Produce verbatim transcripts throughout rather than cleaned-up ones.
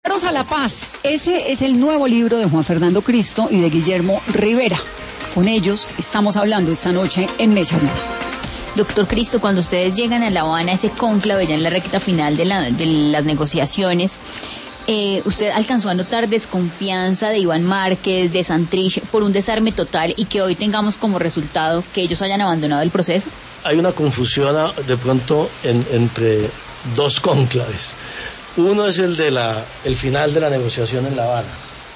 A la paz. Ese es el nuevo libro de Juan Fernando Cristo y de Guillermo Rivera. Con ellos estamos hablando esta noche en Mesa Blue. Doctor Cristo, cuando ustedes llegan a La Habana, ese cónclave ya en la recta final de, la, de las negociaciones, eh, ¿usted alcanzó a notar desconfianza de Iván Márquez, de Santrich, por un desarme total y que hoy tengamos como resultado que ellos hayan abandonado el proceso? Hay una confusión de pronto en, entre dos cónclaves. Uno es el de la, el final de la negociación en La Habana.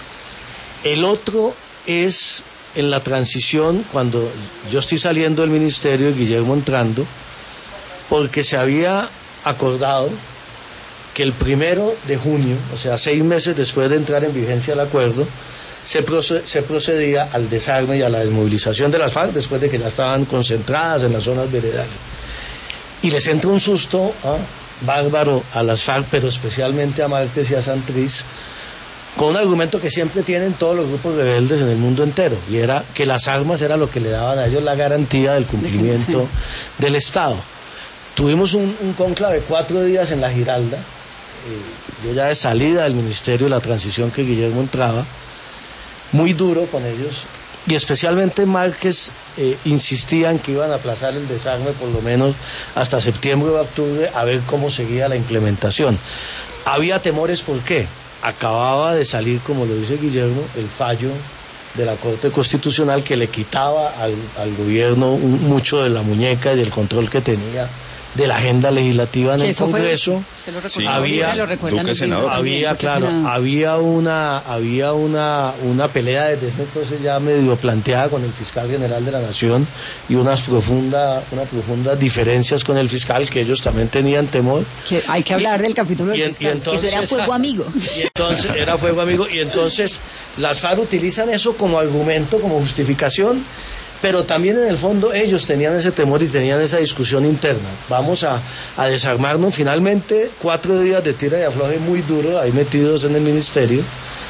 El otro es en la transición, cuando yo estoy saliendo del ministerio y Guillermo entrando, porque se había acordado que el primero de junio, o sea, seis meses después de entrar en vigencia el acuerdo, se, proced, se procedía al desarme y a la desmovilización de las FARC después de que ya estaban concentradas en las zonas veredales. Y les entra un susto, ¿ah? bárbaro a las FARC, pero especialmente a Márquez y a Santrich, con un argumento que siempre tienen todos los grupos rebeldes en el mundo entero, y era que las armas era lo que le daban a ellos la garantía del cumplimiento sí. del Estado. Tuvimos un, un cónclave cuatro días en la Giralda, eh, yo ya de salida del ministerio de la transición que Guillermo entraba, muy duro con ellos, y especialmente Márquez eh, insistía en que iban a aplazar el desarme por lo menos hasta septiembre o octubre a ver cómo seguía la implementación. Había temores, ¿por qué? Acababa de salir, como lo dice Guillermo, el fallo de la Corte Constitucional que le quitaba al, al gobierno un, mucho de la muñeca y del control que tenía de la agenda legislativa en el Congreso. Fue, se lo sí, había, lo Duque senador. Había, claro, senador. había una, había una, una pelea desde entonces ya medio planteada con el fiscal general de la Nación y unas profunda, unas profundas diferencias con el fiscal que ellos también tenían temor. Que hay que hablar y, del capítulo del fiscal. Y entonces, eso era fuego amigo. Y entonces era fuego amigo y entonces las FARC utilizan eso como argumento, como justificación. Pero también en el fondo ellos tenían ese temor y tenían esa discusión interna. Vamos a, a desarmarnos. Finalmente, cuatro días de tira y afloje muy duro, ahí metidos en el ministerio.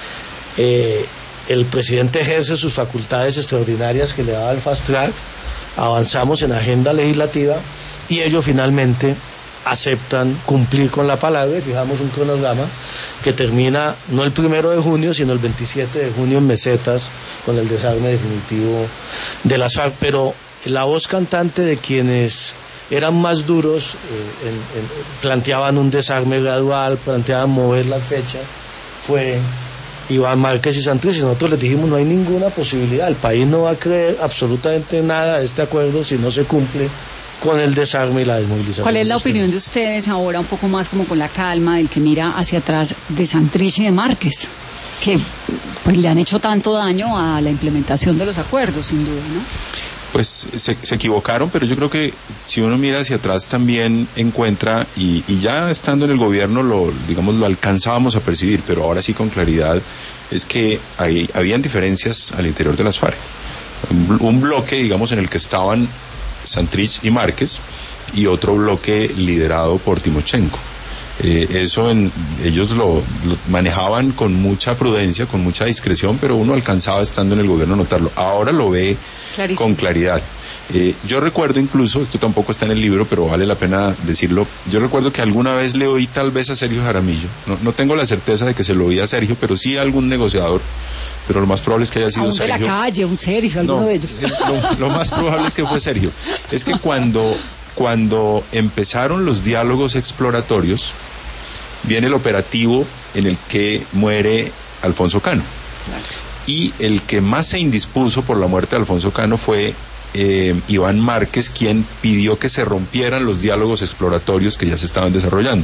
Eh, el presidente ejerce sus facultades extraordinarias que le daba el fast track. Avanzamos en agenda legislativa y ellos finalmente aceptan cumplir con la palabra y fijamos un cronograma que termina no el primero de junio sino el veintisiete de junio en Mesetas con el desarme definitivo de las FARC. Pero la voz cantante de quienes eran más duros eh, en, en, planteaban un desarme gradual, planteaban mover la fecha, fue Iván Márquez y Santrich, y nosotros les dijimos no hay ninguna posibilidad, el país no va a creer absolutamente nada de este acuerdo si no se cumple con el desarme y la desmovilización. ¿Cuál es la opinión de ustedes ahora, un poco más como con la calma, del que mira hacia atrás, de Santrich y de Márquez, que pues le han hecho tanto daño a la implementación de los acuerdos, sin duda, ¿no? Pues se, se equivocaron, pero yo creo que si uno mira hacia atrás también encuentra, y, y ya estando en el gobierno lo, digamos, lo alcanzábamos a percibir, pero ahora sí con claridad, es que hay, habían diferencias al interior de las FARC. Un, un bloque, digamos, en el que estaban Santrich y Márquez, y otro bloque liderado por Timochenko. Eh, eso en, ellos lo, lo manejaban con mucha prudencia, con mucha discreción, pero uno alcanzaba estando en el gobierno a notarlo. Ahora lo ve Clarísimo. Con claridad. Eh, yo recuerdo incluso, esto tampoco está en el libro, pero vale la pena decirlo, yo recuerdo que alguna vez le oí tal vez a Sergio Jaramillo, no, no tengo la certeza de que se lo oí a Sergio, pero sí a algún negociador, pero lo más probable es que haya sido Aún Sergio. de la calle, un Sergio, alguno no, de ellos. Es, lo, lo más probable es que fue Sergio. Es que cuando, cuando empezaron los diálogos exploratorios, viene el operativo en el que muere Alfonso Cano. Claro. Y el que más se indispuso por la muerte de Alfonso Cano fue eh, Iván Márquez, quien pidió que se rompieran los diálogos exploratorios que ya se estaban desarrollando.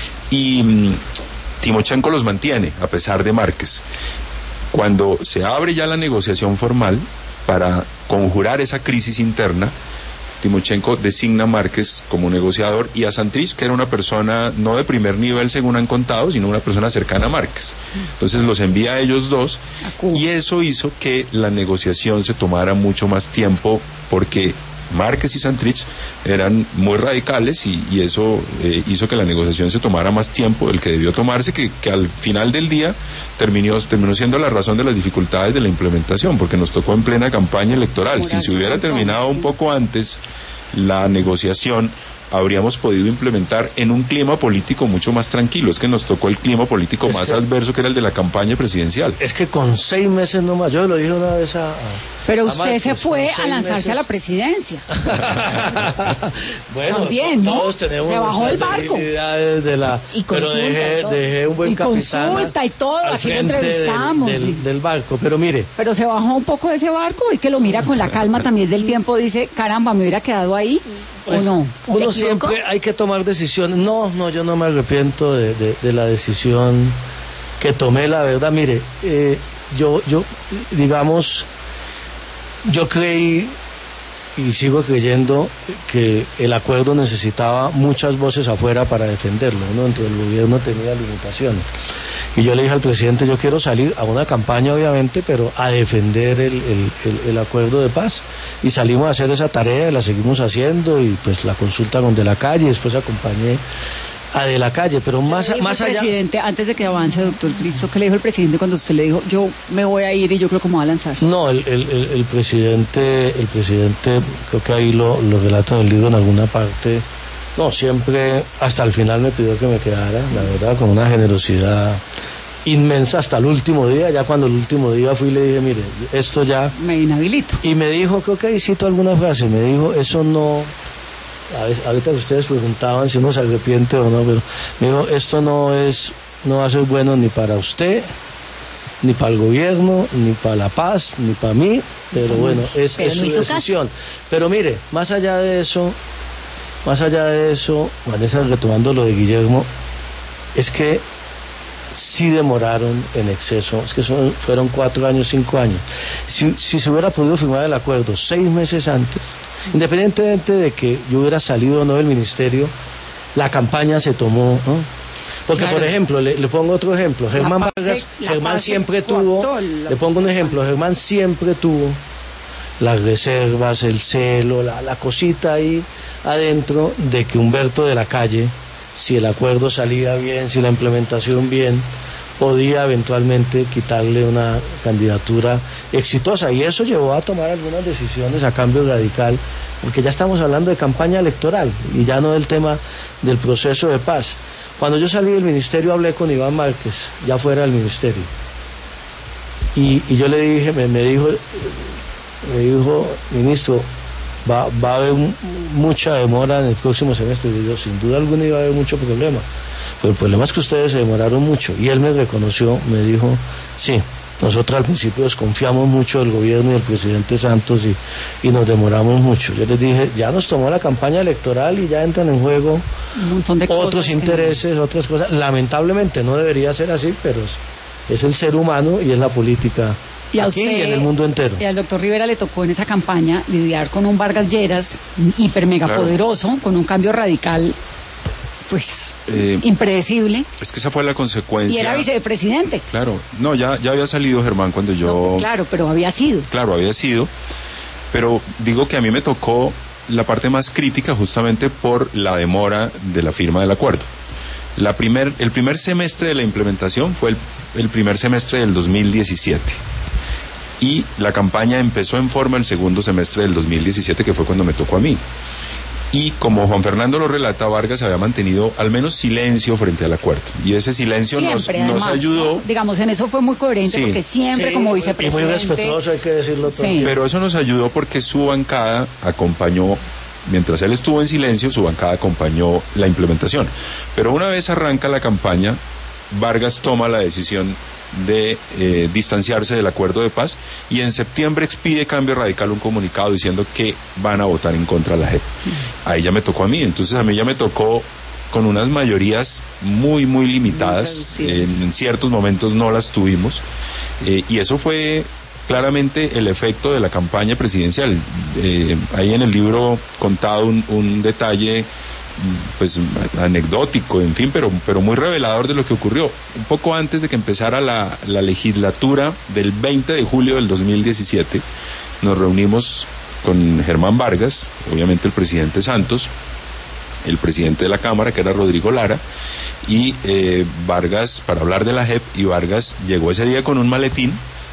Y mm, Timochenko los mantiene, a pesar de Márquez. Cuando se abre ya la negociación formal para conjurar esa crisis interna, Timochenko designa a Márquez como negociador y a Santrich, que era una persona no de primer nivel según han contado, sino una persona cercana a Márquez. Entonces los envía a ellos dos y eso hizo que la negociación se tomara mucho más tiempo, porque Márquez y Santrich eran muy radicales y, y eso eh, hizo que la negociación se tomara más tiempo del que debió tomarse, que, que al final del día terminó, terminó siendo la razón de las dificultades de la implementación, porque nos tocó en plena campaña electoral. Si se hubiera terminado un poco antes la negociación, habríamos podido implementar en un clima político mucho más tranquilo. Es que nos tocó el clima político es más que, adverso, que era el de la campaña presidencial. Es que con seis meses nomás, yo lo dije una vez a... a Pero a usted Márquez, se fue a lanzarse meses. a la presidencia. Bueno, también, ¿no? todos tenemos Se bajó del barco. de la, Y pero consulta dejé, y todo. dejé un buen Y capitán consulta y todo, al aquí lo frente entrevistamos, del, del, sí. del barco. Pero mire, Pero se bajó un poco de ese barco y que lo mira con la calma también del tiempo, dice, caramba, me hubiera quedado ahí pues, o no. uno ¿Se equivocó? siempre hay que tomar decisiones. No, no, yo no me arrepiento de, de, de la decisión que tomé, la verdad. Mire, eh, yo, yo, digamos, yo creí y sigo creyendo que el acuerdo necesitaba muchas voces afuera para defenderlo, ¿no? Dentro del gobierno tenía limitaciones. Y yo le dije al presidente, yo quiero salir a una campaña, obviamente, pero a defender el, el, el, el acuerdo de paz. Y salimos a hacer esa tarea, y la seguimos haciendo, y pues la consulta con De la Calle, y después acompañé a De la Calle, pero más, ¿Qué más dijo el allá... presidente, antes de que avance, doctor Cristo, ¿qué le dijo el presidente cuando usted le dijo, yo me voy a ir y yo creo que me voy a lanzar? No, el, el, el, el presidente, el presidente, creo que ahí lo, lo relata en el libro en alguna parte, no, siempre hasta el final me pidió que me quedara, la verdad, con una generosidad inmensa hasta el último día. Ya cuando el último día fui le dije, mire, esto ya... Me inhabilito. Y me dijo, creo que ahí cito alguna frase, me dijo, eso no... A veces, ahorita ustedes preguntaban si uno se arrepiente o no, pero me dijo, esto no es, no va a ser bueno ni para usted, ni para el gobierno, ni para la paz, ni para mí, pero bueno, es, Pero es no su hizo decisión. Caso. Pero mire, más allá de eso, más allá de eso, Vanessa, retomando lo de Guillermo, es que sí demoraron en exceso, es que son, fueron cuatro años, cinco años. Si, si se hubiera podido firmar el acuerdo seis meses antes, independientemente de que yo hubiera salido o no del ministerio, la campaña se tomó, ¿no? Porque, claro, por ejemplo, le, le pongo otro ejemplo, Germán pase, Vargas, Germán siempre coactó, tuvo, la... le pongo un ejemplo, Germán siempre tuvo las reservas, el celo, la, la cosita ahí adentro de que Humberto de la Calle, si el acuerdo salía bien, si la implementación bien, podía eventualmente quitarle una candidatura exitosa, y eso llevó a tomar algunas decisiones a cambio radical, porque ya estamos hablando de campaña electoral y ya no del tema del proceso de paz. Cuando yo salí del ministerio hablé con Iván Márquez, ya fuera del ministerio, y, y yo le dije, me, me dijo, me dijo, ministro, va, va a haber un, mucha demora en el próximo semestre. Y yo, sin duda alguna iba a haber mucho problema. Pero el problema es que ustedes se demoraron mucho. Y él me reconoció, me dijo, sí, nosotros al principio desconfiamos mucho del gobierno y del presidente Santos y, y nos demoramos mucho. Yo les dije, ya nos tomó la campaña electoral y ya entran en juego un montón de otros cosas intereses, no... otras cosas. Lamentablemente no debería ser así, pero es, es el ser humano y es la política. Y a aquí usted, y en el mundo entero. Y al doctor Rivera le tocó en esa campaña lidiar con un Vargas Lleras hiper mega claro. poderoso, con un cambio radical, pues, eh, impredecible. Es que esa fue la consecuencia. Y era vicepresidente. Claro, no, ya, ya había salido Germán cuando yo... No, pues claro, pero había sido. Claro, había sido, pero digo que a mí me tocó la parte más crítica justamente por la demora de la firma del acuerdo. La primer, el primer semestre de la implementación fue el, el primer semestre del dos mil diecisiete. Y la campaña empezó en forma el segundo semestre del dos mil diecisiete, que fue cuando me tocó a mí. Y como Juan Fernando lo relata, Vargas había mantenido al menos silencio frente al acuerdo. Y ese silencio siempre, nos, además, nos ayudó... ¿no? Digamos, en eso fue muy coherente, sí, porque siempre sí, como vicepresidente... Y muy respetuoso, hay que decirlo todo. Sí. Pero eso nos ayudó porque su bancada acompañó... Mientras él estuvo en silencio, su bancada acompañó la implementación. Pero una vez arranca la campaña, Vargas toma la decisión de eh, distanciarse del acuerdo de paz y en septiembre expide Cambio Radical un comunicado diciendo que van a votar en contra de la J E P. Ahí ya me tocó a mí, entonces a mí ya me tocó con unas mayorías muy, muy limitadas, muy en, en ciertos momentos no las tuvimos, eh, y eso fue claramente el efecto de la campaña presidencial. Eh, ahí en el libro contado un, un detalle pues anecdótico, en fin, pero, pero muy revelador de lo que ocurrió. Un poco antes de que empezara la, la legislatura del veinte de julio del dos mil diecisiete, nos reunimos con Germán Vargas, obviamente el presidente Santos, el presidente de la Cámara, que era Rodrigo Lara, y eh, Vargas, para hablar de la J E P, y Vargas llegó ese día con un maletín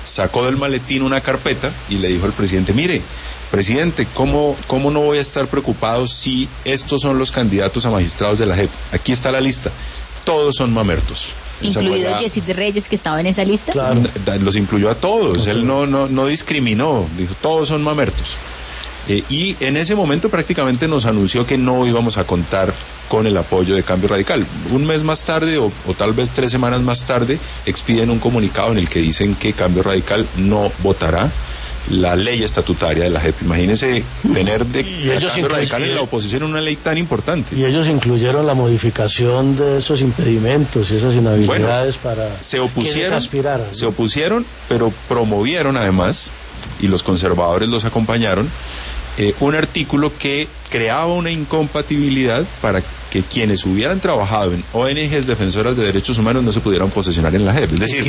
sacó del maletín una carpeta y le dijo al presidente, mire, presidente, ¿cómo, cómo no voy a estar preocupado si estos son los candidatos a magistrados de la J E P? Aquí está la lista, todos son mamertos. ¿Incluido Yesid Reyes, que estaba en esa lista? Claro. Los incluyó a todos, él no, no, no discriminó, dijo, todos son mamertos. Eh, y en ese momento prácticamente nos anunció que no íbamos a contar con el apoyo de Cambio Radical. Un mes más tarde, o, o tal vez tres semanas más tarde, expiden un comunicado en el que dicen que Cambio Radical no votará la ley estatutaria de la J E P. Imagínense tener de Cambio Radical en la oposición una ley tan importante. Y ellos incluyeron la modificación de esos impedimentos y esas inhabilidades, bueno, para se opusieron, aspiraran, ¿no? Se opusieron, pero promovieron además, y los conservadores los acompañaron, eh, un artículo que creaba una incompatibilidad para que quienes hubieran trabajado en O N Ges defensoras de derechos humanos no se pudieran posesionar en la J E P. Es decir,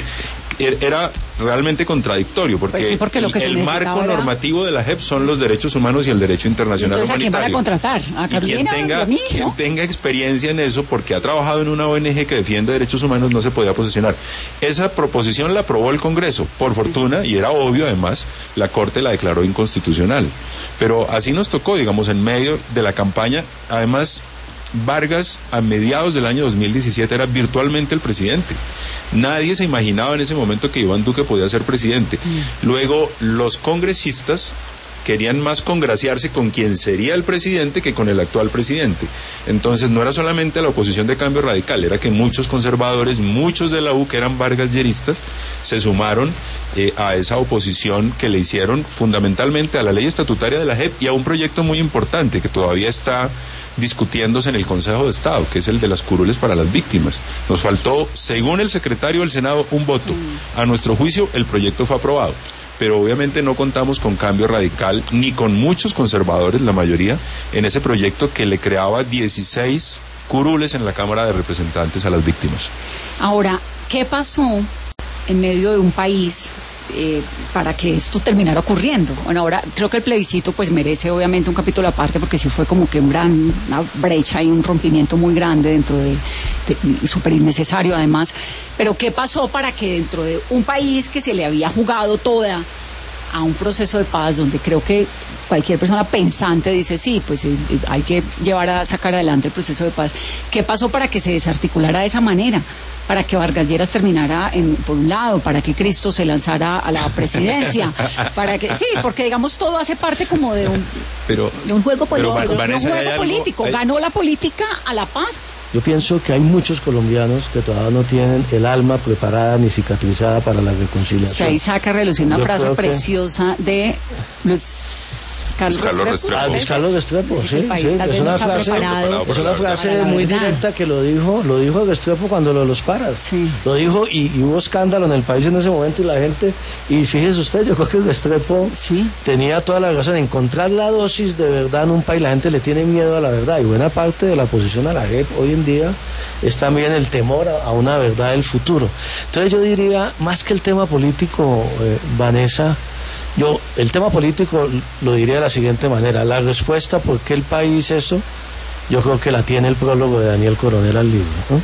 era realmente contradictorio, porque, pues sí, porque lo que el, el marco era... normativo de la J E P son los derechos humanos y el derecho internacional Entonces, humanitario. ¿a quién van a contratar? ¿A Carolina? Y quien tenga, ¿A mí? quien ¿No? tenga experiencia en eso, porque ha trabajado en una O N G que defiende derechos humanos, no se podía posesionar. Esa proposición la aprobó el Congreso, por sí. fortuna, y era obvio además, la Corte la declaró inconstitucional. Pero así nos tocó, digamos, en medio de la campaña. Además, Vargas a mediados del año dos mil diecisiete era virtualmente el presidente. Nadie se imaginaba en ese momento que Iván Duque podía ser presidente. Mm. Luego los congresistas querían más congraciarse con quien sería el presidente que con el actual presidente. Entonces no era solamente la oposición de Cambio Radical, era que muchos conservadores, muchos de la U que eran vargasyeristas, se sumaron eh, a esa oposición que le hicieron fundamentalmente a la ley estatutaria de la J E P y a un proyecto muy importante que todavía está discutiéndose en el Consejo de Estado, que es el de las curules para las víctimas. Nos faltó, según el secretario del Senado, un voto. A nuestro juicio, el proyecto fue aprobado, pero obviamente no contamos con Cambio Radical ni con muchos conservadores, la mayoría, en ese proyecto que le creaba dieciséis curules en la Cámara de Representantes a las víctimas. Ahora, ¿qué pasó en medio de un país eh, para que esto terminara ocurriendo? Bueno, ahora creo que el plebiscito pues merece obviamente un capítulo aparte, porque sí fue como que un gran, una brecha y un rompimiento muy grande dentro de, de súper innecesario además. Pero ¿qué pasó para que dentro de un país que se le había jugado toda a un proceso de paz, donde creo que cualquier persona pensante dice sí, pues eh, hay que llevar a sacar adelante el proceso de paz, qué pasó para que se desarticulara de esa manera? Para que Vargas Lleras terminara en, por un lado, para que Cristo se lanzara a la presidencia, para que sí, porque digamos todo hace parte como de un, pero, de un juego político, pero, Vanessa, un juego algo, político. hay... Ganó la política a la paz. Yo pienso que hay muchos colombianos que todavía no tienen el alma preparada ni cicatrizada para la reconciliación. Se ahí saca a relucir una Yo frase que... preciosa de los Carlos, Carlos Restrepo. Ah, Luis Carlos Restrepo, sí, sí, sí. Es una frase, es una frase muy directa que lo dijo, lo dijo Restrepo cuando lo de los paras. Sí. Lo dijo y, y hubo escándalo en el país en ese momento y la gente, y fíjese usted, yo creo que Restrepo sí. tenía toda la razón. Encontrar la dosis de verdad en un país, la gente le tiene miedo a la verdad, y buena parte de la oposición a la J E P hoy en día es también el temor a, a una verdad del futuro. Entonces yo diría, más que el tema político, eh, Vanessa, Yo, el tema político lo diría de la siguiente manera: la respuesta por qué el país eso, yo creo que la tiene el prólogo de Daniel Coronel al libro, ¿no?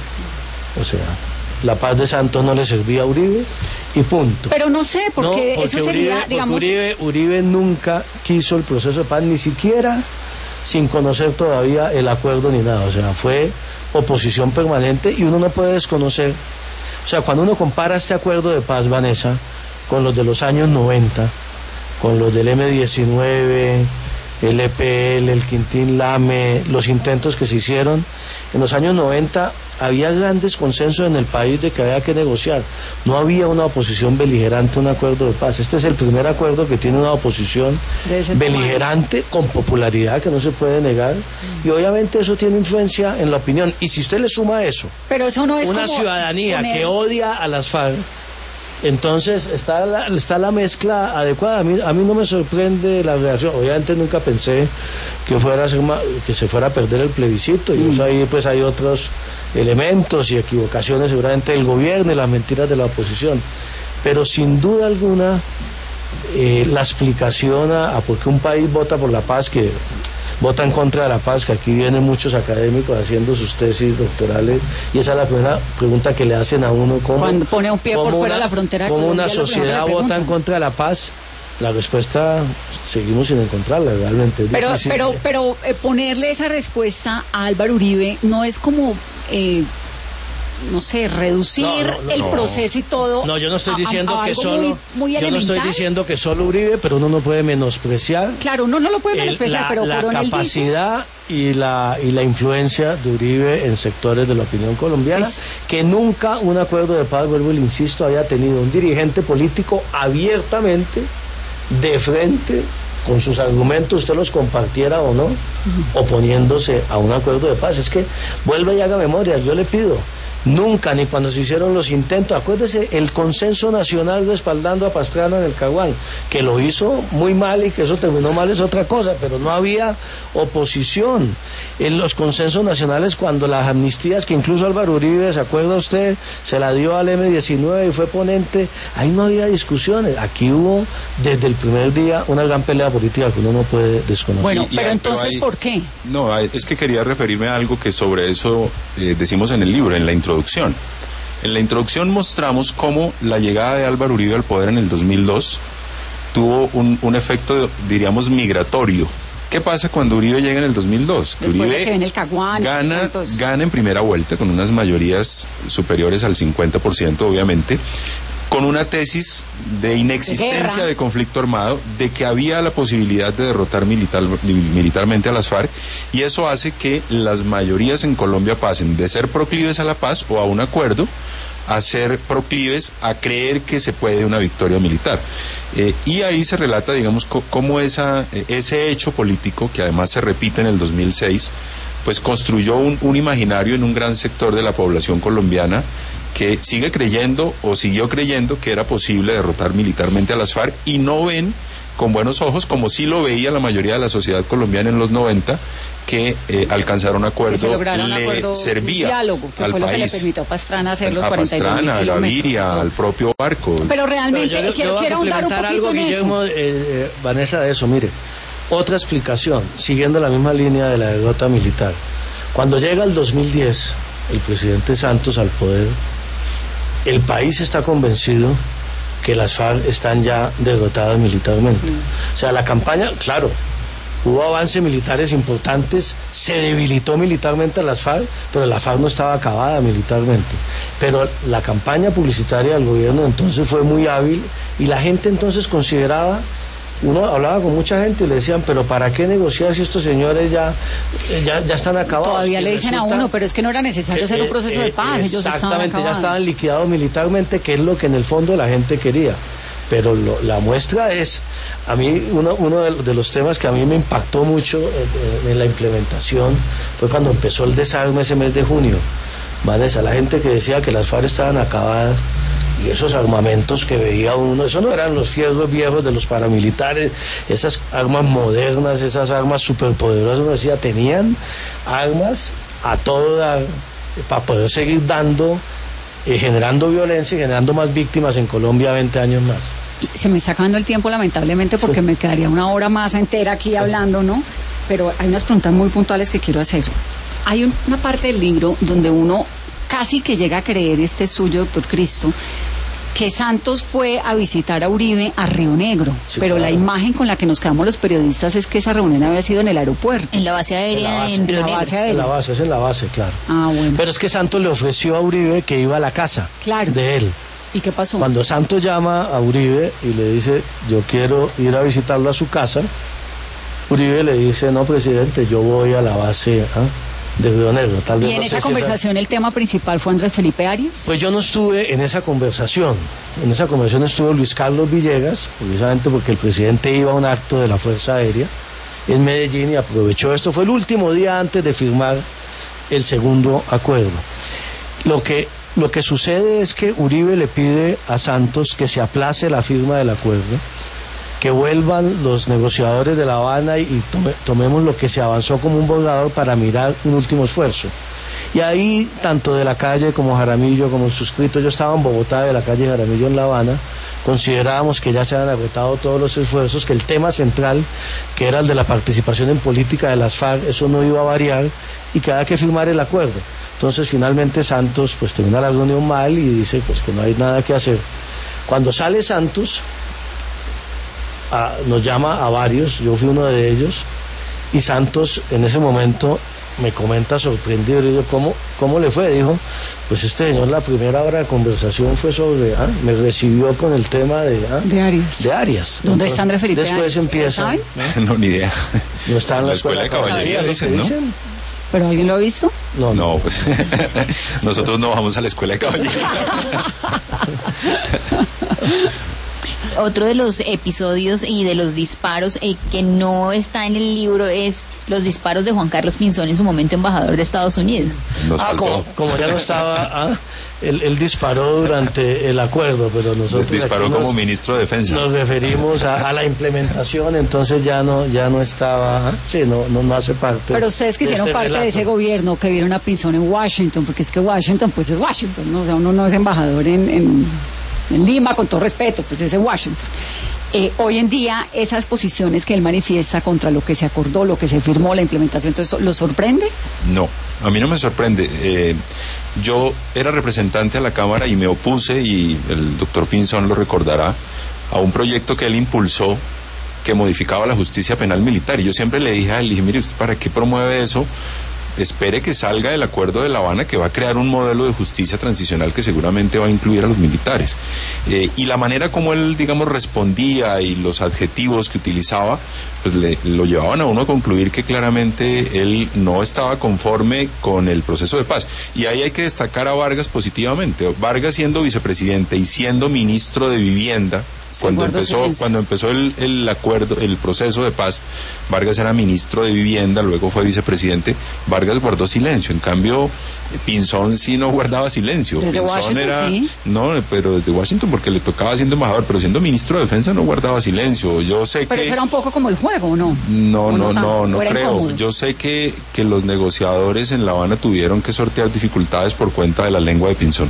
O sea, la paz de Santos no le servía a Uribe y punto. Pero no sé, porque, no, porque eso sería, Uribe, digamos... Uribe, Uribe nunca quiso el proceso de paz, ni siquiera sin conocer todavía el acuerdo ni nada. O sea, fue oposición permanente y uno no puede desconocer. O sea, cuando uno compara este acuerdo de paz, Vanessa, con los de los años noventa, con los del eme diecinueve, el E P L, el Quintín Lame, los intentos que se hicieron, en los años noventa había grandes consensos en el país de que había que negociar. No había una oposición beligerante a un acuerdo de paz. Este es el primer acuerdo que tiene una oposición beligerante con popularidad que no se puede negar, y obviamente eso tiene influencia en la opinión. Y si usted le suma eso, pero eso no es una como ciudadanía poner... que odia a las FARC, entonces está la, está la mezcla adecuada. A mí, a mí no me sorprende la reacción. Obviamente nunca pensé que fuera a ser ma, que se fuera a perder el plebiscito, y mm. eso ahí pues hay otros elementos y equivocaciones seguramente del gobierno y las mentiras de la oposición, pero sin duda alguna eh, la explicación a, a por qué un país vota por la paz, que vota en contra de la paz, que aquí vienen muchos académicos haciendo sus tesis doctorales, y esa es la primera pregunta que le hacen a uno. ¿Cómo, Cuando pone un pie por fuera de la frontera de ¿cómo Colombia, una lo primero sociedad que le vota en preguntan? contra de la paz? La respuesta seguimos sin encontrarla realmente. Es Pero, difícil. pero, pero eh, ponerle esa respuesta a Álvaro Uribe no es como, eh, no sé, reducir No, no, no, el no. proceso y todo. No, yo no estoy a- a- diciendo a que algo solo, muy, muy yo no estoy elemental. diciendo que solo Uribe, pero uno no puede menospreciar Claro, uno no lo puede el- menospreciar, la, pero la Coronel capacidad y la y la influencia de Uribe en sectores de la opinión colombiana, Pues- que nunca un acuerdo de paz, vuelvo y le insisto, había tenido un dirigente político abiertamente, de frente, con sus argumentos, usted los compartiera o no, oponiéndose a un acuerdo de paz. Es que vuelve y haga memoria, yo le pido. Nunca, ni cuando se hicieron los intentos, acuérdese, el consenso nacional respaldando a Pastrana en el Caguán, que lo hizo muy mal y que eso terminó mal es otra cosa, pero no había oposición. En los consensos nacionales, cuando las amnistías, que incluso Álvaro Uribe, ¿se acuerda usted? Se la dio al eme diecinueve y fue ponente, ahí no había discusiones. Aquí hubo, desde el primer día, una gran pelea política que uno no puede desconocer. Bueno, Y- y pero hay- entonces, hay- ¿por qué? No, hay- es que quería referirme a algo que sobre eso eh, decimos en el libro, en la introducción. En la introducción mostramos cómo la llegada de Álvaro Uribe al poder en el dos mil dos tuvo un, un efecto, diríamos, migratorio. ¿Qué pasa cuando Uribe llega en el dos mil dos? Que Después de Uribe que viene el Caguán, gana, entonces- gana en primera vuelta con unas mayorías superiores al cincuenta por ciento, obviamente, con una tesis de inexistencia Guerra. de conflicto armado, de que había la posibilidad de derrotar militar, militarmente a las FARC, y eso hace que las mayorías en Colombia pasen de ser proclives a la paz o a un acuerdo a ser proclives a creer que se puede una victoria militar. Eh, y ahí se relata, digamos, co- cómo esa, eh, ese hecho político, que además se repite en el dos mil seis, pues construyó un, un imaginario en un gran sector de la población colombiana que sigue creyendo o siguió creyendo que era posible derrotar militarmente a las FARC, y no ven con buenos ojos, como sí lo veía la mayoría de la sociedad colombiana en los noventa, que eh, alcanzar un Que se acuerdo lograra un le acuerdo, servía un diálogo, que al fue lo que le país, permitió a Pastrana hacer los a cuarenta y dos mil Pastrana, a kilómetros. Gaviria, al propio barco. Pero realmente Pero yo- yo quiero, voy a quiero ahondar un complementar poquito algo, en Guillermo, eso. eh, eh, Vanessa, de eso. Mire, otra explicación, siguiendo la misma línea de la derrota militar. Cuando llega el dos mil diez, el presidente Santos al poder, el país está convencido que las FARC están ya derrotadas militarmente. O sea, la campaña, claro, hubo avances militares importantes, se debilitó militarmente a las FARC, pero la FARC no estaba acabada militarmente. Pero la campaña publicitaria del gobierno entonces fue muy hábil, y la gente entonces consideraba, uno hablaba con mucha gente y le decían, pero ¿para qué negociar si estos señores ya, ya, ya están acabados? Todavía Y le dicen a resulta uno, pero es que no era necesario hacer un eh, proceso eh, de paz, ellos estaban exactamente, ya acabados. estaban liquidados militarmente, que es lo que en el fondo la gente quería. Pero lo, la muestra es, a mí uno, uno de, de los temas que a mí me impactó mucho en, en la implementación fue cuando empezó el desarme ese mes de junio. Vanessa, la gente que decía que las FARC estaban acabadas, y esos armamentos que veía uno, eso no eran los fierros viejos de los paramilitares, esas armas modernas, esas armas superpoderosas, uno decía, tenían armas a todo dar para poder seguir dando, eh, generando violencia y generando más víctimas en Colombia veinte años más. Se me está acabando el tiempo, lamentablemente, porque Sí. me quedaría una hora más entera aquí hablando, ¿no? Pero hay unas preguntas muy puntuales que quiero hacer. Hay un- una parte del libro donde uno casi que llega a creer, este es suyo, doctor Cristo, que Santos fue a visitar a Uribe a Río Negro, Sí, pero claro. la imagen con la que nos quedamos los periodistas es que esa reunión había sido en el aeropuerto. En la base En la aérea base, en en Río la Negro. base En la aérea. base, es en la base, claro. Ah, bueno. Pero es que Santos le ofreció a Uribe que iba a la casa Claro. de él. ¿Y qué pasó? Cuando Santos llama a Uribe y le dice, yo quiero ir a visitarlo a su casa, Uribe le dice, no, presidente, yo voy a la base ¿ah? de Río Negro. Tal vez Y en no sé esa si conversación el tema principal fue Andrés Felipe Arias. Pues yo no estuve en esa conversación. En esa conversación estuvo Luis Carlos Villegas, precisamente porque el presidente iba a un acto de la Fuerza Aérea en Medellín y aprovechó esto. Fue el último día antes de firmar el segundo acuerdo. Lo que, lo que sucede es que Uribe le pide a Santos que se aplace la firma del acuerdo, que vuelvan los negociadores de La Habana y, y tome, tomemos lo que se avanzó como un borrador para mirar un último esfuerzo. Y ahí, tanto de la calle como Jaramillo, como el suscrito, yo estaba en Bogotá, de la calle Jaramillo en La Habana, considerábamos que ya se habían agotado todos los esfuerzos, que el tema central, que era el de la participación en política de las FARC, eso no iba a variar y que había que firmar el acuerdo. Entonces finalmente Santos pues termina la reunión mal y dice pues que no hay nada que hacer. Cuando sale Santos, a, nos llama a varios, yo fui uno de ellos, y Santos en ese momento me comenta sorprendido, y yo, ¿cómo, ¿cómo le fue? Dijo, pues este señor la primera hora de conversación fue sobre, ah, me recibió con el tema de, ah, de Arias. De Arias. ¿Dónde está Andrés Felipe Después Arias? empieza. No, ni idea. No está en la, la escuela, escuela de caballería, caballería dicen, ¿no? Dicen. ¿Pero alguien lo ha visto? No, no, pues nosotros no vamos a la escuela de caballería. Otro de los episodios y de los disparos eh, que no está en el libro es los disparos de Juan Carlos Pinzón, en su momento embajador de Estados Unidos. Nos ah, como, como ya no estaba, ah, él, él disparó durante el acuerdo, pero nosotros disparó como nos, ministro de Defensa. Nos referimos a, a la implementación, entonces ya no ya no estaba, ah, sí, no, no, no hace parte. Pero ustedes que hicieron este parte relato. De ese gobierno, que vieron a Pinzón en Washington, porque es que Washington pues es Washington, ¿no? O sea, uno no es embajador en... en... en Lima, con todo respeto, pues es en Washington. Eh, hoy en día, esas posiciones que él manifiesta contra lo que se acordó, lo que se firmó, la implementación, entonces, ¿lo sorprende? No, a mí no me sorprende. Eh, yo era representante a la Cámara y me opuse, y el doctor Pinzón lo recordará, a un proyecto que él impulsó que modificaba la justicia penal militar. Y yo siempre le dije a él, le dije, mire, ¿usted para qué promueve eso? Espere que salga del acuerdo de La Habana, que va a crear un modelo de justicia transicional que seguramente va a incluir a los militares. Eh, y la manera como él, digamos, respondía y los adjetivos que utilizaba, pues le, lo llevaban a uno a concluir que claramente él no estaba conforme con el proceso de paz. Y ahí hay que destacar a Vargas positivamente. Vargas, siendo vicepresidente y siendo ministro de Vivienda, Cuando empezó, cuando empezó el, el acuerdo, el proceso de paz, Vargas era ministro de Vivienda, luego fue vicepresidente. Vargas guardó silencio. En cambio, Pinzón sí no guardaba silencio. Desde Pinzón Washington, era, sí. no, pero desde Washington, porque le tocaba siendo embajador, pero siendo ministro de Defensa no guardaba silencio. Yo sé pero que. Pero eso era un poco como el juego, ¿no? No, no, no, no, no creo. Incómodo? Yo sé que que los negociadores en La Habana tuvieron que sortear dificultades por cuenta de la lengua de Pinzón.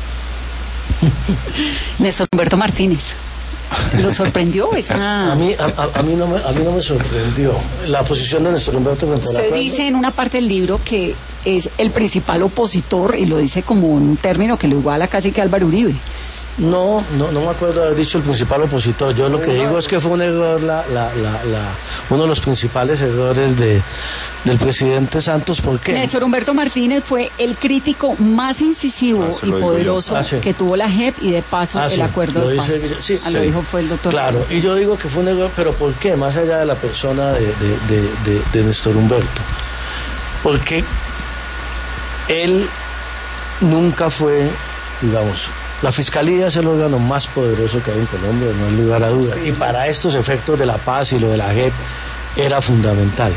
Néstor Humberto Martínez. ¿Lo sorprendió esa? A mí, a, a, a mí no me, a mí no me sorprendió la posición de Néstor Humberto frente a la Usted dice en una parte del libro que es el principal opositor, y lo dice como un término que lo iguala casi que a Álvaro Uribe. No, no, no me acuerdo de haber dicho el principal opositor. Yo lo que digo es que fue un error, la, la, la, la, uno de los principales errores de, del presidente Santos. ¿Por qué? Néstor Humberto Martínez fue el crítico más incisivo ah, y poderoso ah, sí. que tuvo la J E P y de paso ah, el sí. acuerdo lo de paz. Dice, sí, ah, sí. Lo dijo fue el doctor. Claro, y yo digo que fue un error, pero ¿por qué? Más allá de la persona de, de, de, de, de Néstor Humberto. Porque él nunca fue, digamos, la Fiscalía es el órgano más poderoso que hay en Colombia, no hay lugar a duda. Sí. Y para estos efectos de la paz y lo de la J E P era fundamental.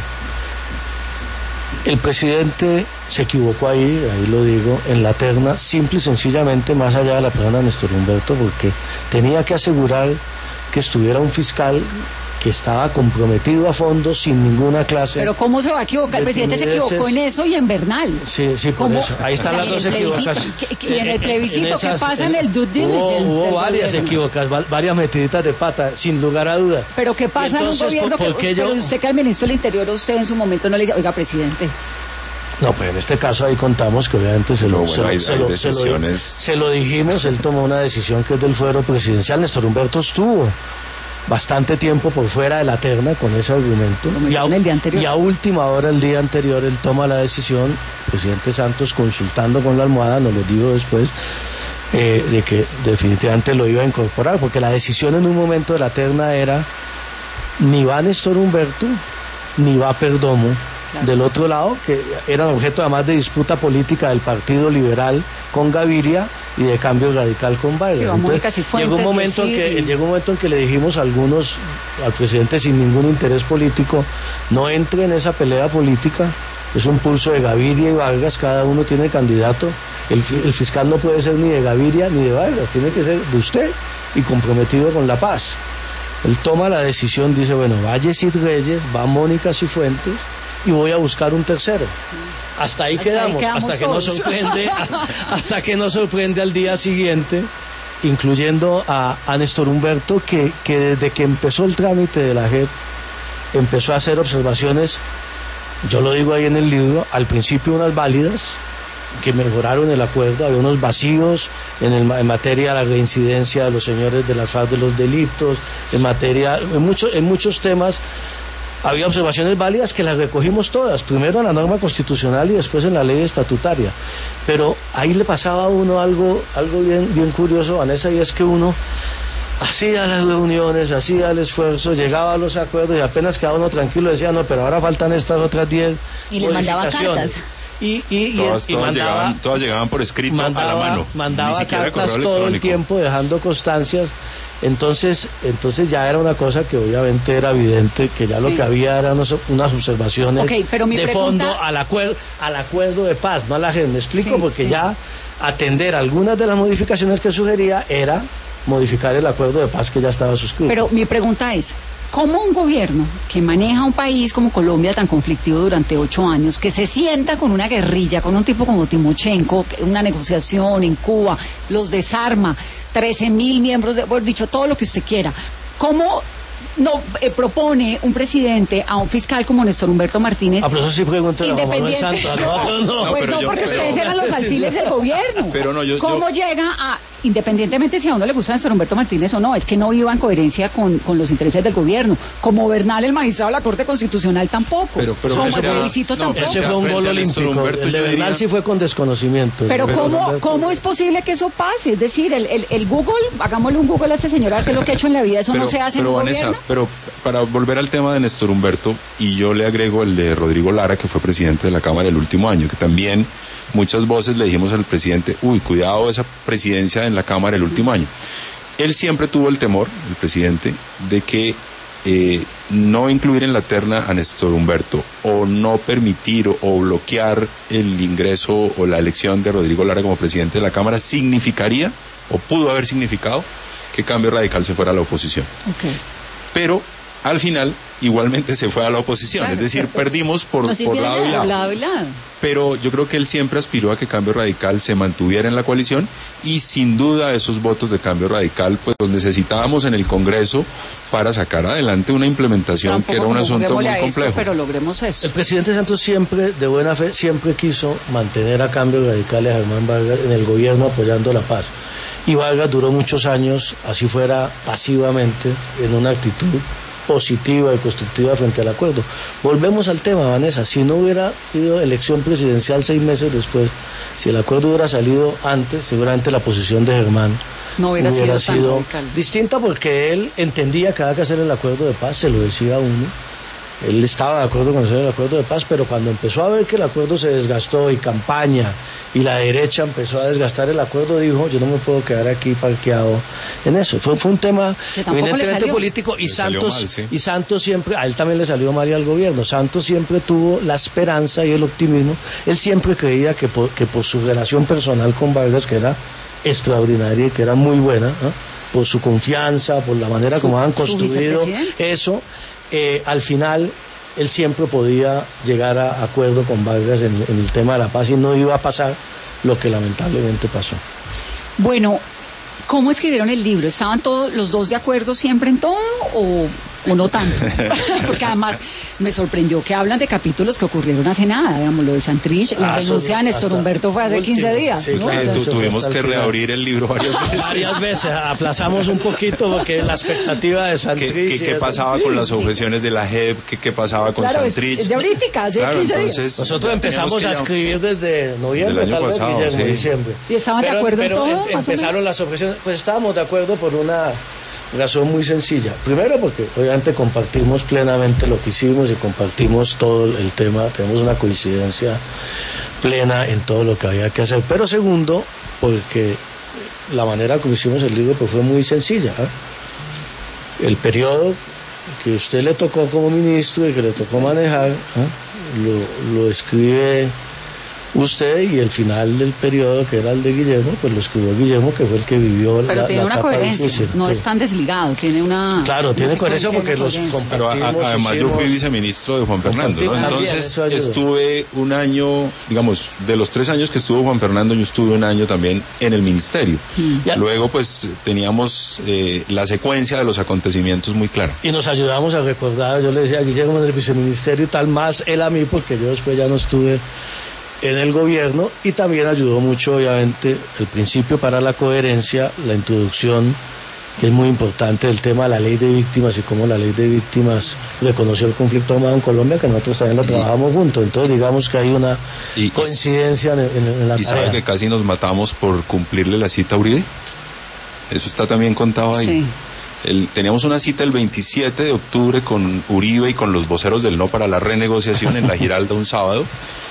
El presidente se equivocó ahí, ahí lo digo, en la terna, simple y sencillamente, más allá de la persona de Néstor Humberto, porque tenía que asegurar que estuviera un fiscal que estaba comprometido a fondo, sin ninguna clase. Pero ¿cómo se va a equivocar? El presidente se equivocó en eso y en Bernal. Sí, sí, por ¿Cómo? eso. Ahí están o sea, las dos equivocaciones. Y en el plebiscito, en esas, ¿qué pasa en el due diligence? Hubo, hubo varias equivocaciones, varias metiditas de pata, sin lugar a duda. Pero ¿qué pasa entonces, en un gobierno ¿por, por que, yo... pero usted que al ministro del Interior, usted en su momento no le dice, oiga, presidente? No, pues en este caso ahí contamos que obviamente se lo, no, bueno, se, lo, hay, se, hay lo, decisiones... se, lo, se lo dijimos, él tomó una decisión que es del fuero presidencial. Néstor Humberto estuvo bastante tiempo por fuera de la terna con ese argumento, y a, el día anterior. y a última hora el día anterior él toma la decisión, el presidente Santos consultando con la almohada, nos lo digo después, eh, de que definitivamente lo iba a incorporar, porque la decisión en un momento de la terna era ni va Néstor Humberto ni va Perdomo. Claro. Del otro lado, que eran objeto además de disputa política del Partido Liberal con Gaviria y de Cambio Radical con Vargas. Sí, Entonces, Cifuentes, llegó un momento en que llegó un momento en que le dijimos a algunos, al presidente sin ningún interés político, no entre en esa pelea política, es un pulso de Gaviria y Vargas, cada uno tiene candidato, el, el fiscal no puede ser ni de Gaviria ni de Vargas, tiene que ser de usted y comprometido con la paz. Él toma la decisión, dice, bueno, va Yesid Reyes, va Mónica Cifuentes, y voy a buscar un tercero. Hasta ahí hasta quedamos, ahí quedamos hasta que todos. nos sorprende, hasta que nos sorprende al día siguiente incluyendo a, a Néstor Humberto, que, que desde que empezó el trámite de la J E P, empezó a hacer observaciones, yo lo digo ahí en el libro, al principio unas válidas, que mejoraron el acuerdo, había unos vacíos en, el, en materia de la reincidencia de los señores de las F A R C de los delitos, en materia, en, mucho, en muchos temas había observaciones válidas que las recogimos todas, primero en la norma constitucional y después en la ley estatutaria, pero ahí le pasaba a uno algo, algo bien, bien curioso, Vanessa, y es que uno hacía las reuniones, hacía el esfuerzo, llegaba a los acuerdos y apenas quedaba uno tranquilo, decía, no, pero ahora faltan estas otras diez y les mandaba cartas. Y, y, todas, y, y todas, mandaba, llegaban, todas llegaban por escrito mandaba, a la mano. Mandaba cartas todo el tiempo dejando constancias. Entonces, entonces ya era una cosa que obviamente era evidente, que ya sí. Lo que había eran unos, unas observaciones okay, pero mi de pregunta... fondo al acuerdo, al acuerdo de paz, no a la gente. Me explico, sí, porque sí. Ya atender algunas de las modificaciones que sugería era modificar el acuerdo de paz que ya estaba suscrito. Pero mi pregunta es, ¿cómo un gobierno que maneja un país como Colombia tan conflictivo durante ocho años, que se sienta con una guerrilla, con un tipo como Timochenko, una negociación en Cuba, los desarma, trece mil miembros, de, bueno, dicho todo lo que usted quiera, ¿cómo no eh, propone un presidente a un fiscal como Néstor Humberto Martínez? Ah, pero eso sí pregunta independiente. Santos, no, no. Pues no, yo, porque pero, ustedes eran los alfiles del gobierno. Pero no, yo, ¿Cómo yo... llega a, independientemente si a uno le gusta Néstor Humberto Martínez o no, es que no iba en coherencia con, con los intereses del gobierno? Como Bernal, el magistrado de la Corte Constitucional, tampoco. Pero, pero como el ya, plebiscito no, tampoco. Ese fue un gol olímpico. Humberto, el de Bernal diría... sí fue con desconocimiento. Pero, pero ¿cómo, Humberto... ¿cómo es posible que eso pase? Es decir, el, el, el Google, hagámosle un Google a este señor, a ver qué es lo que ha hecho en la vida, eso pero, no se hace pero, en un Vanessa, gobierno. Pero para volver al tema de Néstor Humberto, y yo le agrego el de Rodrigo Lara, que fue presidente de la Cámara el último año, que también muchas voces le dijimos al presidente, uy, cuidado esa presidencia en la Cámara el último año. Él siempre tuvo el temor, el presidente, de que eh, no incluir en la terna a Néstor Humberto o no permitir o, o bloquear el ingreso o la elección de Rodrigo Lara como presidente de la Cámara significaría, o pudo haber significado, que Cambio Radical se fuera a la oposición. Okay. Pero al final igualmente se fue a la oposición, claro, es decir, claro. Perdimos por, no por lado, y lado. lado y lado. Pero yo creo que él siempre aspiró a que Cambio Radical se mantuviera en la coalición y sin duda esos votos de Cambio Radical pues los necesitábamos en el Congreso para sacar adelante una implementación Tampoco que era un asunto muy complejo. Esto, pero logremos eso. El presidente Santos siempre, de buena fe, siempre quiso mantener a Cambio Radical y a Germán Vargas en el gobierno apoyando la paz. Y Vargas duró muchos años, así fuera pasivamente, en una actitud positiva y constructiva frente al acuerdo. Volvemos al tema, Vanessa, si no hubiera habido elección presidencial seis meses después, si el acuerdo hubiera salido antes, seguramente la posición de Germán no hubiera, hubiera sido, sido distinta, porque él entendía que había que hacer el acuerdo de paz, se lo decía a uno, él estaba de acuerdo con hacer el acuerdo de paz, pero cuando empezó a ver que el acuerdo se desgastó y campaña y la derecha empezó a desgastar el acuerdo, dijo, yo no me puedo quedar aquí parqueado en eso. Fue, fue un tema evidentemente político y le Santos mal, sí. y Santos siempre, a él también le salió mal y al gobierno. Santos siempre tuvo la esperanza y el optimismo. Él siempre creía que por, que por su relación personal con Vargas, que era extraordinaria y que era muy buena, ¿no? Por su confianza, por la manera su, como han construido eso, eh, al final él siempre podía llegar a acuerdo con Vargas en, en el tema de la paz y no iba a pasar lo que lamentablemente pasó. Bueno, ¿cómo escribieron el libro? ¿Estaban todos los dos de acuerdo siempre en todo o, o no tanto? Porque además me sorprendió que hablan de capítulos que ocurrieron hace nada, digamos, lo de Santrich, la ah, renuncia de Néstor Humberto fue hace último, quince días. Sí, ¿no? Es que o sea, tuvimos que reabrir el libro varias veces. Varias veces, aplazamos un poquito porque la expectativa de Santrich... ¿Qué, qué, qué pasaba con las objeciones de la J E P? ¿Qué, qué pasaba con claro, Santrich? Es de ahorita, hace claro, quince entonces, días. Nosotros empezamos a escribir desde noviembre, tal vez, pasado, Guillermo, sí. diciembre. ¿Y estaban pero, de acuerdo pero en todo? Pero empezaron las objeciones, pues estábamos de acuerdo por una razón muy sencilla. Primero porque obviamente compartimos plenamente lo que hicimos y compartimos todo el tema, tenemos una coincidencia plena en todo lo que había que hacer. Pero segundo, porque la manera como hicimos el libro pues fue muy sencilla, ¿eh? El periodo que usted le tocó como ministro y que le tocó manejar, ¿eh? lo, lo escribe usted, y el final del periodo, que era el de Guillermo, pues lo escribió Guillermo, que fue el que vivió Pero la, tiene la una etapa coherencia, difícil. no es tan desligado, tiene una... Claro, una tiene coherencia secuencia, porque una los coherencia. Pero a- compartimos. a- además yo fui hicimos- viceministro de Juan Fernando, ¿no? Compartimos también, Entonces eso ayuda. estuve un año, digamos, de los tres años que estuvo Juan Fernando, yo estuve un año también en el ministerio. Ya. Luego pues teníamos eh, la secuencia de los acontecimientos muy clara. Y nos ayudamos a recordar, yo le decía a Guillermo en el viceministerio y tal, más él a mí, porque yo después ya no estuve en el gobierno, y también ayudó mucho, obviamente, el principio para la coherencia, la introducción, que es muy importante, del tema de la ley de víctimas y cómo la ley de víctimas reconoció el conflicto armado en Colombia, que nosotros también lo trabajamos juntos. Entonces, digamos que hay una Y- coincidencia en, en- en la ¿Y sabe tarea. que casi nos matamos por cumplirle la cita a Uribe? Eso está también contado ahí. Sí. El- teníamos una cita el veintisiete de octubre con Uribe y con los voceros del No para la renegociación en la Giralda un sábado,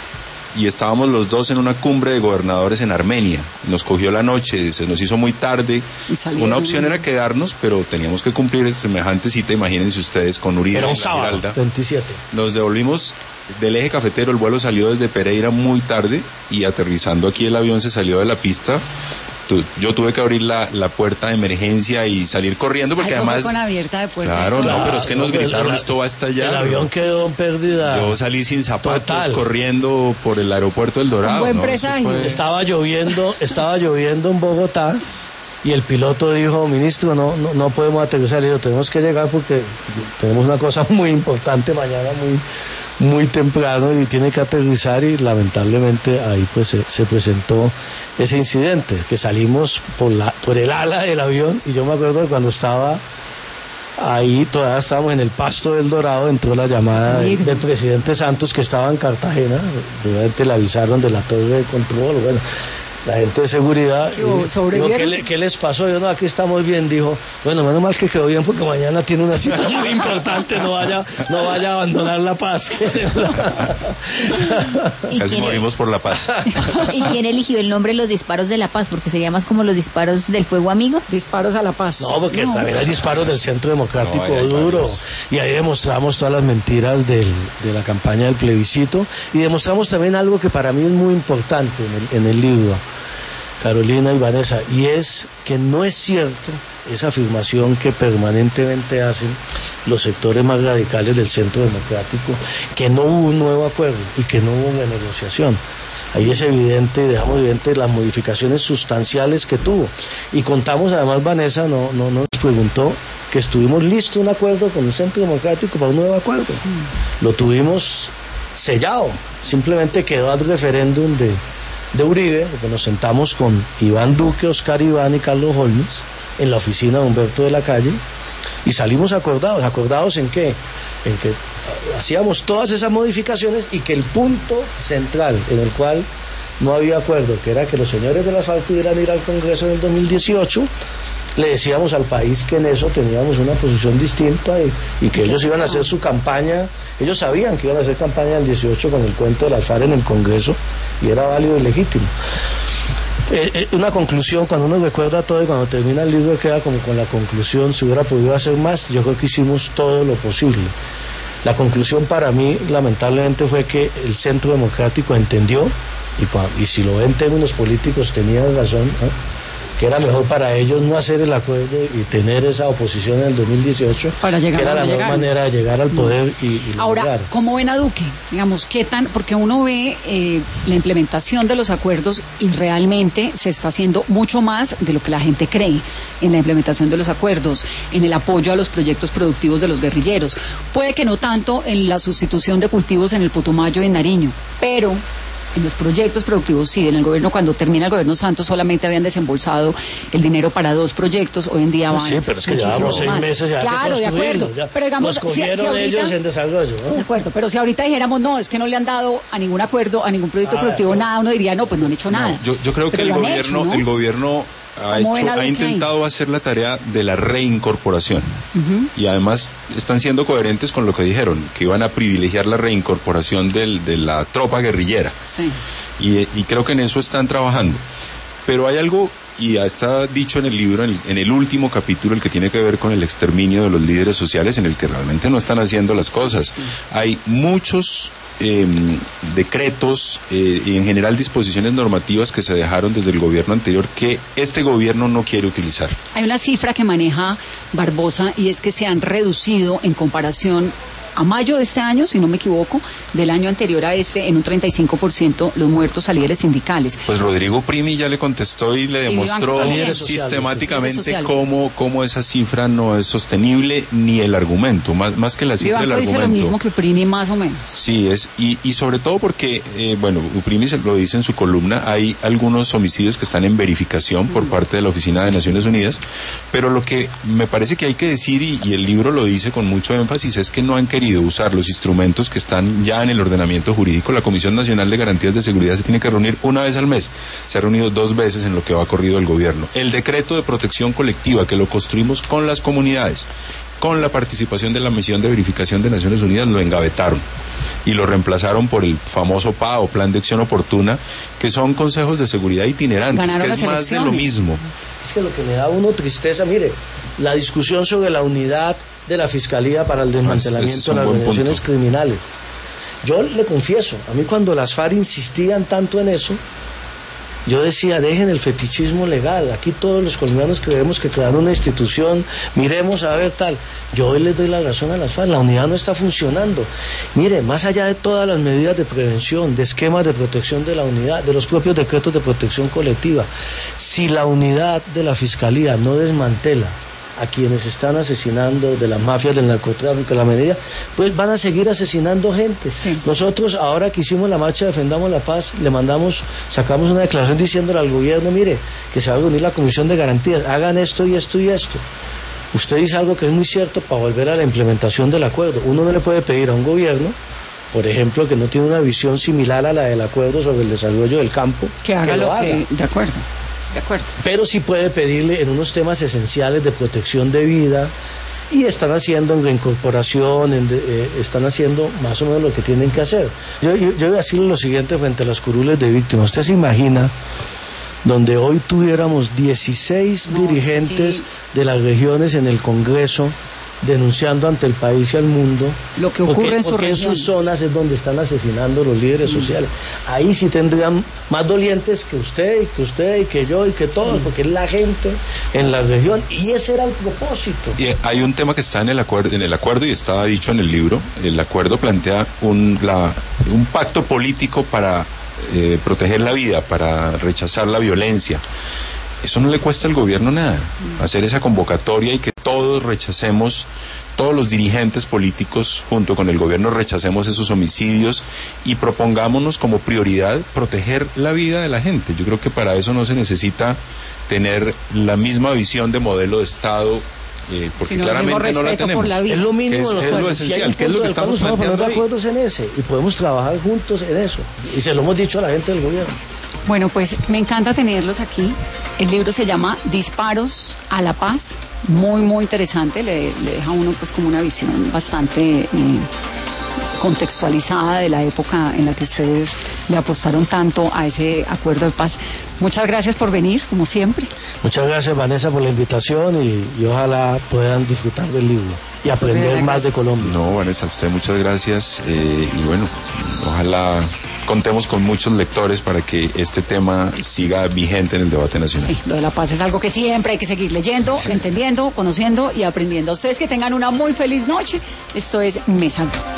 y estábamos los dos en una cumbre de gobernadores en Armenia. Nos cogió la noche, se nos hizo muy tarde. Y salieron. Una opción era quedarnos, pero teníamos que cumplir semejante cita, imagínense ustedes, con Uribe Era un en la sábado, Giralda. veintisiete. Nos devolvimos del eje cafetero, el vuelo salió desde Pereira muy tarde, y aterrizando aquí el avión se salió de la pista. Tu- Yo tuve que abrir la, la puerta de emergencia y salir corriendo porque Ah, eso fue además... con abierta de puerta. Claro, no, Claro, pero es que nos no, pero gritaron, el- esto va a estallar. El avión quedó en pérdida. Yo salí sin zapatos, Total. corriendo por el aeropuerto del Dorado. Un buen ¿no? Eso presagio. fue- Estaba lloviendo, estaba lloviendo en Bogotá, y el piloto dijo: ministro, no, no, no podemos aterrizar. Y yo: tenemos que llegar porque tenemos una cosa muy importante mañana, muy, muy temprano, y tiene que aterrizar. Y lamentablemente ahí pues se, se presentó ese incidente, que salimos por la, por el ala del avión. Y yo me acuerdo de cuando estaba ahí, todavía estábamos en el Pasto del Dorado, entró la llamada de- del presidente Santos, que estaba en Cartagena. Obviamente le avisaron de la torre de control, bueno, la gente de seguridad. ¿Qué hubo? Y- ¿Sobrevivieron? dijo, ¿qué, le- qué les pasó? Yo: no, aquí estamos bien. Dijo: bueno, menos mal que quedó bien, porque mañana tiene una cita muy importante, no vaya, no vaya a abandonar La Paz. ¿Y Casi quién, morimos por la paz. ¿Y quién eligió el nombre Los Disparos de la Paz? Porque sería más como Los Disparos del Fuego Amigo. Disparos a la paz. No, porque No. también hay disparos del Centro Democrático No, hay duro. varios. Y ahí demostramos todas las mentiras del, de la campaña del plebiscito. Y demostramos también algo que para mí es muy importante en el, en el libro, Carolina y Vanessa, y es que no es cierto esa afirmación que permanentemente hacen los sectores más radicales del Centro Democrático, que no hubo un nuevo acuerdo y que no hubo una negociación. Ahí es evidente, dejamos evidente las modificaciones sustanciales que tuvo. Y contamos, además, Vanessa no, no nos preguntó, que estuvimos listos un acuerdo con el Centro Democrático para un nuevo acuerdo. Lo tuvimos sellado, simplemente quedó al referéndum de, de Uribe, porque nos sentamos con Iván Duque, Oscar Iván y Carlos Holmes en la oficina de Humberto de la Calle, y salimos acordados. ¿Acordados en qué? En que hacíamos todas esas modificaciones, y que el punto central en el cual no había acuerdo, que era que los señores de la FARC pudieran ir al Congreso en el dos mil dieciocho, le decíamos al país que en eso teníamos una posición distinta, y, y que ellos iban a hacer su campaña. Ellos sabían que iban a hacer campaña el dieciocho con el cuento de las FARC en el Congreso, y era válido y legítimo. Eh, eh, una conclusión, cuando uno recuerda todo y cuando termina el libro queda como con la conclusión: si hubiera podido hacer más, yo creo que hicimos todo lo posible. La conclusión para mí, lamentablemente, fue que el Centro Democrático entendió, y, pa- y si lo ven en términos políticos tenían razón, ¿no?, que era mejor para ellos no hacer el acuerdo y tener esa oposición en el dos mil dieciocho, Para llegar que era a la donde mejor llegaron. manera de llegar al poder y, y Ahora, lograr. ¿cómo ven a Duque? Digamos, ¿qué tan...? Porque uno ve eh, la implementación de los acuerdos y realmente se está haciendo mucho más de lo que la gente cree en la implementación de los acuerdos, en el apoyo a los proyectos productivos de los guerrilleros. Puede que no tanto en la sustitución de cultivos en el Putumayo y en Nariño, pero en los proyectos productivos sí. En el gobierno, cuando termina el gobierno Santos, solamente habían desembolsado el dinero para dos proyectos. Hoy en día van Sí, pero es que muchísimo llevamos seis más. meses ya Claro, de de acuerdo. construirlo, ya. Pero digamos, Nos cogieron si- si ahorita- ellos en desarrollo, ¿no? de acuerdo, pero si ahorita dijéramos, no, es que no le han dado a ningún acuerdo, a ningún proyecto Ah, productivo, no. nada, uno diría, no, pues no han hecho nada. Yo, yo creo que Pero el lo han gobierno, hecho, ¿no? el gobierno ha, ¿Cómo ven hecho, a ha Duque intentado hacer la tarea de la reincorporación. Y además están siendo coherentes con lo que dijeron, que iban a privilegiar la reincorporación del, de la tropa guerrillera. Sí. Y, y creo que en eso están trabajando. Pero hay algo, y ya está dicho en el libro, en el, en el último capítulo, el que tiene que ver con el exterminio de los líderes sociales, en el que realmente no están haciendo las cosas. Hay muchos eh, decretos eh, y en general disposiciones normativas que se dejaron desde el gobierno anterior que este gobierno no quiere utilizar. Hay una cifra que maneja Barbosa y es que se han reducido en comparación a mayo de este año, si no me equivoco, del año anterior a este, en un treinta y cinco por ciento los muertos a líderes sindicales. Pues Rodrigo Primi ya le contestó y le demostró también, sistemáticamente cómo, cómo esa cifra no es sostenible, ni el argumento, más, más que la cifra, el argumento. Dice lo mismo que Uprimi, más o menos. Sí, es, y, y sobre todo porque, eh, bueno, Uprimi se lo dice en su columna, hay algunos homicidios que están en verificación por parte de la Oficina de Naciones Unidas, pero lo que me parece que hay que decir, y, y el libro lo dice con mucho énfasis, es que no han querido usar los instrumentos que están ya en el ordenamiento jurídico. La Comisión Nacional de Garantías de Seguridad se tiene que reunir una vez al mes. Se ha reunido dos veces en lo que va corrido el gobierno. El decreto de protección colectiva, que lo construimos con las comunidades, con la participación de la misión de verificación de Naciones Unidas, lo engavetaron y lo reemplazaron por el famoso P A o Plan de Acción Oportuna, que son consejos de seguridad itinerantes, Ganaron que es más de lo mismo. Es que lo que me da a uno tristeza, mire, la discusión sobre la unidad de la Fiscalía para el desmantelamiento de las organizaciones criminales. Yo le confieso, a mí cuando las FARC insistían tanto en eso, yo decía, dejen el fetichismo legal, aquí todos los colombianos creemos que crear una institución, miremos a ver tal. Yo hoy les doy la razón a las FARC, la unidad no está funcionando. Mire, más allá de todas las medidas de prevención, de esquemas de protección de la unidad, de los propios decretos de protección colectiva, si la unidad de la Fiscalía no desmantela a quienes están asesinando, de las mafias del narcotráfico, la medida, pues van a seguir asesinando gente. Sí. Nosotros, ahora que hicimos la marcha Defendamos la Paz, le mandamos, sacamos una declaración diciéndole al gobierno, mire, que se va a reunir la Comisión de Garantías, hagan esto y esto y esto. Usted dice algo que es muy cierto para volver a la implementación del acuerdo. Uno no le puede pedir a un gobierno, por ejemplo, que no tiene una visión similar a la del acuerdo sobre el desarrollo del campo, que haga que lo, lo haga. Que, de acuerdo. De acuerdo. Pero sí puede pedirle en unos temas esenciales de protección de vida, y están haciendo en reincorporación, en de, eh, están haciendo más o menos lo que tienen que hacer. Yo, yo, yo voy a decirle lo siguiente frente a las curules de víctimas. ¿Usted se imagina donde hoy tuviéramos dieciséis no, dirigentes sí. de las regiones en el Congreso denunciando ante el país y al mundo lo que ocurre porque, en, sus porque en sus zonas es donde están asesinando los líderes mm. sociales? Ahí sí tendrían más dolientes que usted y que usted y que yo y que todos, mm. porque es la gente en la región, y ese era el propósito. Y hay un tema que está en el acuerdo, en el acuerdo y está dicho en el libro. El acuerdo plantea un, la, un pacto político para eh, proteger la vida, para rechazar la violencia. Eso no le cuesta al gobierno nada, hacer esa convocatoria y que todos rechacemos, todos los dirigentes políticos junto con el gobierno rechacemos esos homicidios y propongámonos como prioridad proteger la vida de la gente. Yo creo que para eso no se necesita tener la misma visión de modelo de Estado, eh, porque sino claramente no la tenemos. La es lo mínimo, es, es lo esencial, que es lo que estamos planteando de acuerdo en ese, y podemos trabajar juntos en eso, y se lo hemos dicho a la gente del gobierno. Bueno, pues me encanta tenerlos aquí. El libro se llama Disparos a la Paz, muy, muy interesante, le, le deja a uno pues como una visión bastante eh, contextualizada de la época en la que ustedes le apostaron tanto a ese acuerdo de paz. Muchas gracias por venir, como siempre. Muchas gracias, Vanessa, por la invitación, y, y ojalá puedan disfrutar del libro y aprender más gracias. de Colombia. No, Vanessa, a usted muchas gracias, eh, y bueno, ojalá contemos con muchos lectores para que este tema siga vigente en el debate nacional. Sí, lo de la paz es algo que siempre hay que seguir leyendo, sí. entendiendo, conociendo y aprendiendo. Ustedes que tengan una muy feliz noche. Esto es Mesa.